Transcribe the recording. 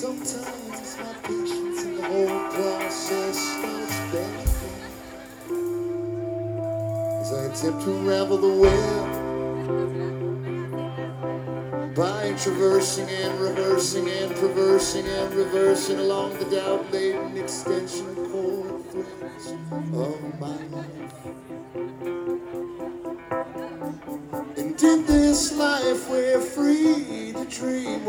Sometimes my patience in the whole process starts bending as I attempt to unravel the web by traversing and rehearsing and traversing and reversing along the doubt-laden extension cord threads of my life. And in this life we're free to dream.